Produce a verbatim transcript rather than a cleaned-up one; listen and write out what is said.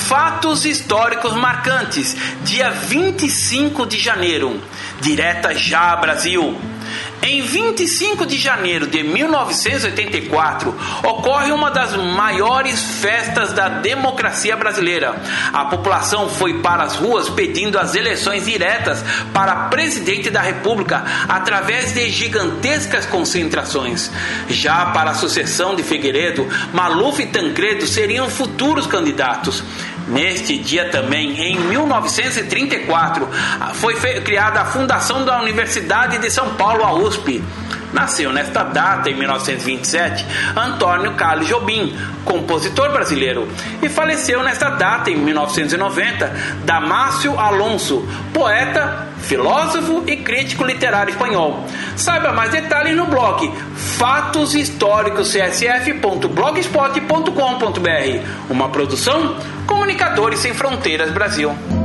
Fatos históricos marcantes, dia vinte e cinco de janeiro. Direta já, Brasil. Em vinte e cinco de janeiro de mil novecentos e oitenta e quatro, ocorre uma das maiores festas da democracia brasileira. A população foi para as ruas pedindo as eleições diretas para presidente da República através de gigantescas concentrações. Já para a sucessão de Figueiredo, Maluf e Tancredo seriam futuros candidatos. Neste dia também, em mil novecentos e trinta e quatro, foi criada a fundação da Universidade de São Paulo, a U S P. Nasceu nesta data, em mil novecentos e vinte e sete, Antônio Carlos Jobim, compositor brasileiro, e faleceu nesta data, em mil novecentos e noventa, Damácio Alonso, poeta, filósofo e crítico literário espanhol. Saiba mais detalhes no blog fatos históricos c s f ponto blogspot ponto com ponto b r, uma produção Comunicadores Sem Fronteiras Brasil.